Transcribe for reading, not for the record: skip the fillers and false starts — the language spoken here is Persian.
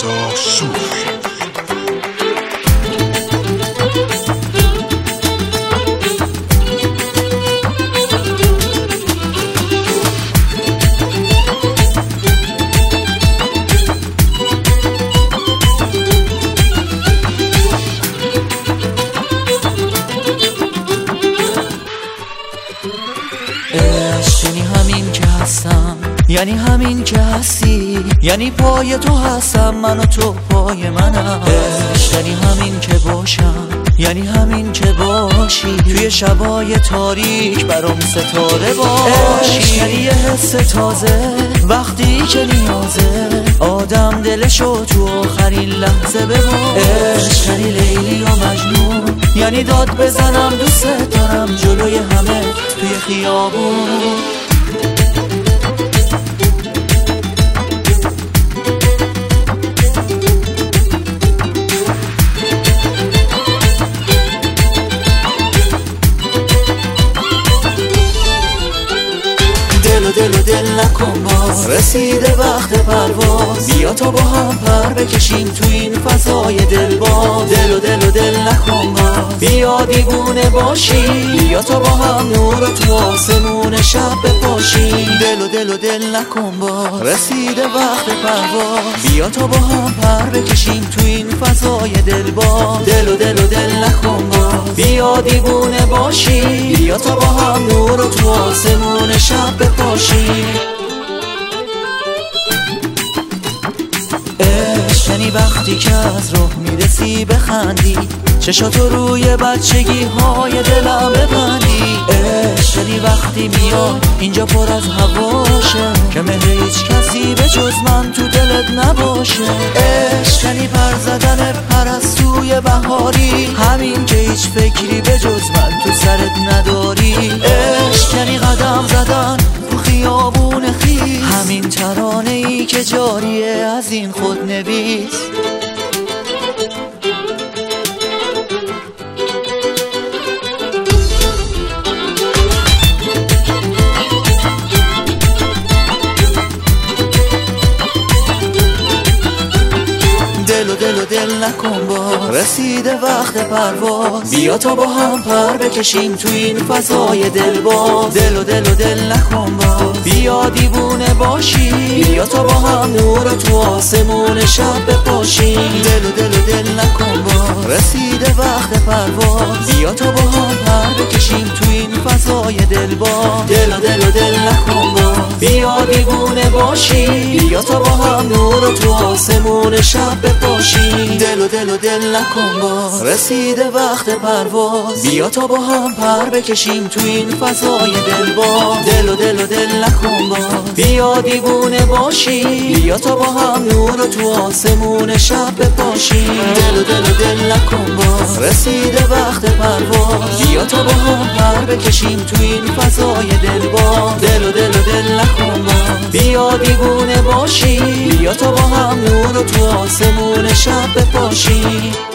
رضا صوفی. یعنی همین که هستم، یعنی همین که هستی، یعنی پای تو هستم من و تو پای منم. یعنی همین که باشم، یعنی همین که باشی، توی شبای تاریک برام ستاره باشی. یعنی یه حس تازه وقتی که نیازه آدم دلشو تو آخرین لحظه بباش. یعنی لیلی و مجنون، یعنی داد بزنم دوست دارم جلوی همه توی خیابون. دل نکن باز، رسیده وقت پرواز، بیا تا با هم پر بکشیم تو این فضای دلباز. دل نکن باز، بیا دیوونه باشی، بیا تا با هم نور تو آسمون شب بپاشیم. دل نکن باز، رسیده وقت پرواز، بیا تا با هم پر بکشیم تو این فضای دلباز. دل نکن باز، بیا دیوونه باشی، بیا تا با هم نور تو آسمون شب بپاشیم. یعنی وقتی که از راه میرسی بخندی، چشاتو روی بچگی های دلم ببندی. یعنی وقتی میاد اینجا پر از هواشه، که مهر هیچ کسی به جز من تو دلت نباشه. یعنی پر زدن پرستوی بهاری، همین که هیچ فکری به جز من تو سرت نداری. یعنی قدم زدن تو خیابون خیس، همین ترانه ای که جاریه از این خودنویس. دل نکن باز، رسیده وقت پرواز، بیا تا با هم پر بکشیم تو این فضای دلباز. دل نکن باز، بیا دیوونه باشی، بیا تا با هم نور تو آسمون شب بپاشیم. دل نکن باز، رسیده وقت پرواز، بیا تا با هم پر بکشیم تو این فضای دلباز. دل نکن باز، بیا دیوونه باشی، بیا تا با هم نور تو آسمون شب بپاشیم. دل نکن باز، رسیده وقت پرواز، بیا تا با هم پر بکشیم تو این فضای دلباز. دل نکن باز، بیا دیوونه باشی، بیا تا با هم نور تو آسمون شب بپاشیم. دل نکن باز، رسیده وقت پرواز، بیا تا با هم پر بکشیم تو این فضای دلباز. دل نکن باز، بیا دیوونه باشی، بیا تا با هم نور تو آسمون شب بپاشیم.